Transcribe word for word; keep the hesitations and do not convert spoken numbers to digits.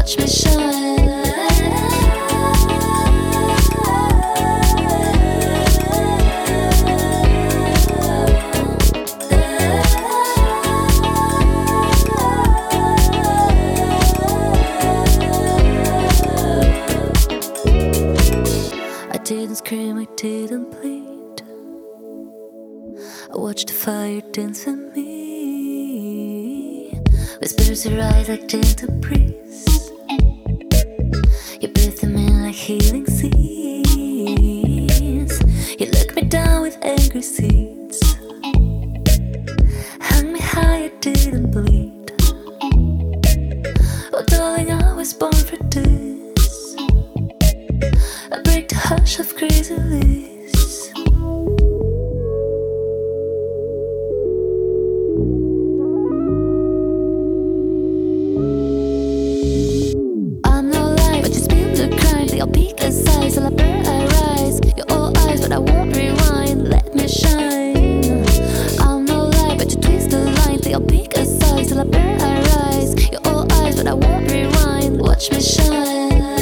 watch me shine. I didn't scream, I didn't plead. I watched the fire dance in me. Whispers arise like gentle breeze. You breathe them in like healing seas. You look me down with angry seeds. Hung me high, I didn't bleed. Oh darling, I was born for this. I break the hush of crazy lies. Your peak is size, till I burn, I rise. You're all eyes, but I won't rewind. Let me shine. I'm no lie, but you twist the line. Till your peak is size, till I burn, I rise. You're all eyes, but I won't rewind. Watch me shine.